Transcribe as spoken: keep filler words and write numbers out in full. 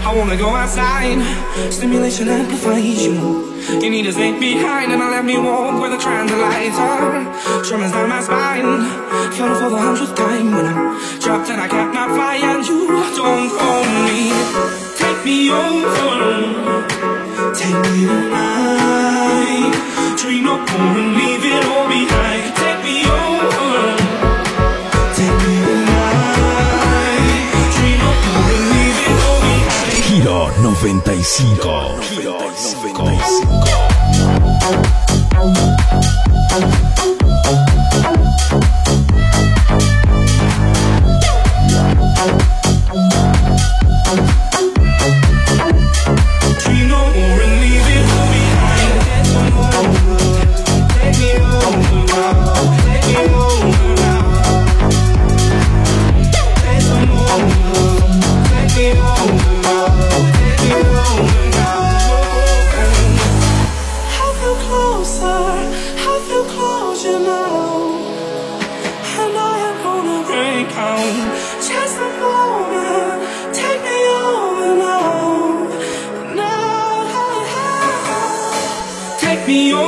I wanna go outside, stimulation amplifies you. You need to stay behind and I let me walk where the transit lights are. Tremors down my spine, fell for the hundredth time when I'm dropped and I can't not fly. And you don't own me. Take me over, take me tonight. Dream no more and leave it all behind. Take me over, take me tonight. Dream no more and leave it all behind. Giro noventa y cinco. Giro noventa y cinco. Me